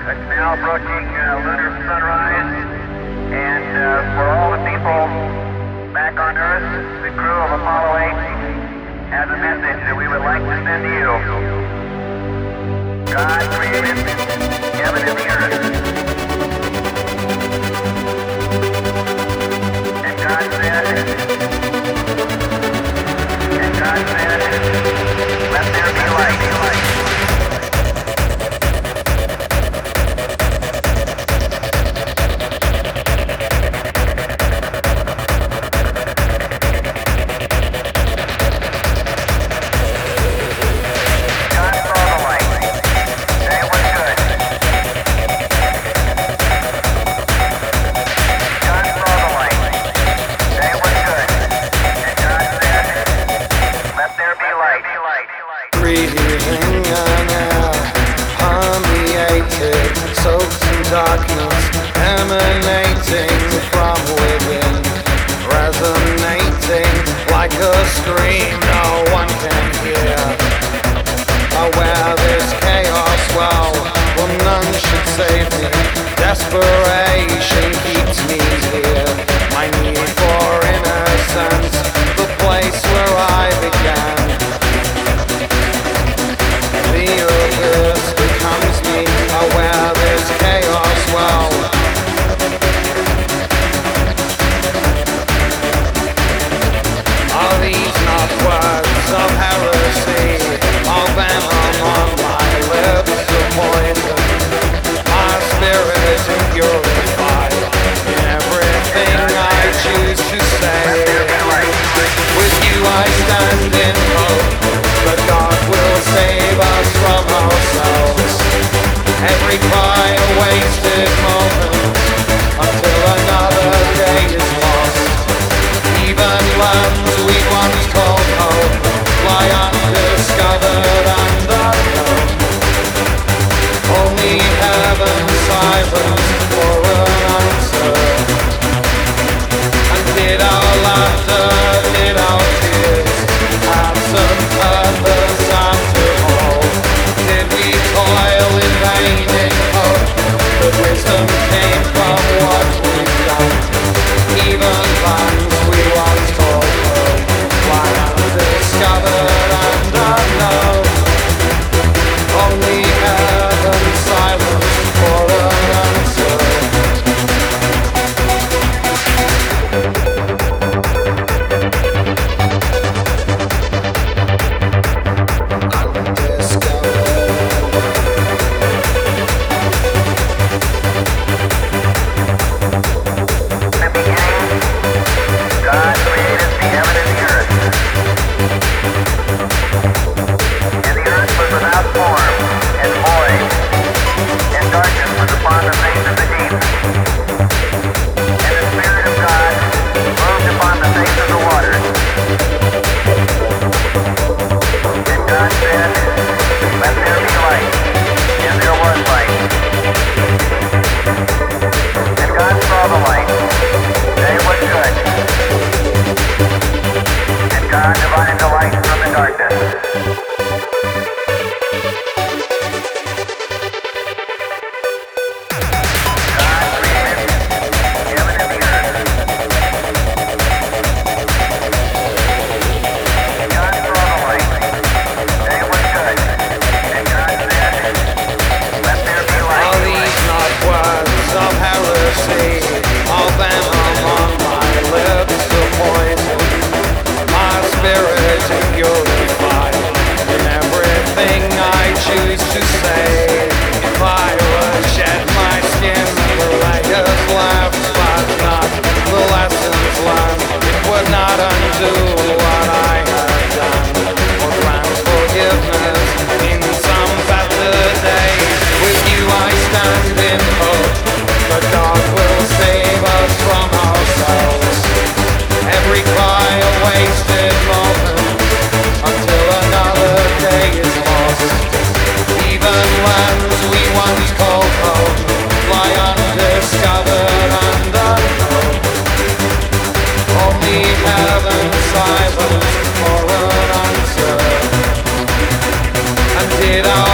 It's now approaching lunar sunrise, and for all the people back on Earth, the crew of Apollo 8 has a message that we would like to send to you. God created heaven and the earth. And God said, let there be light. Darkness emanating from within, resonating like a scream no one can hear. Where there's chaos, well, none should save me. Desperation keeps me here. My need for innocence, the place where I began. The abyss becomes me, where there's chaos, well. Are these not words of heresy, of venom on my lips of poison? My spirit is purified in everything I choose to say. With you I stand in hope that God will save us from ourselves. Every cry a wasted moment until another day is lost. Even lands we once called home lie undiscovered and unknown. Only heaven's silence for an answer. And did our laughter, did our tears have some purpose after all? Did we toil in vain in hope that wisdom came from what we've done? Even lands we once called home lie undiscovered and unknown. Only heaven's silence for an answer. It all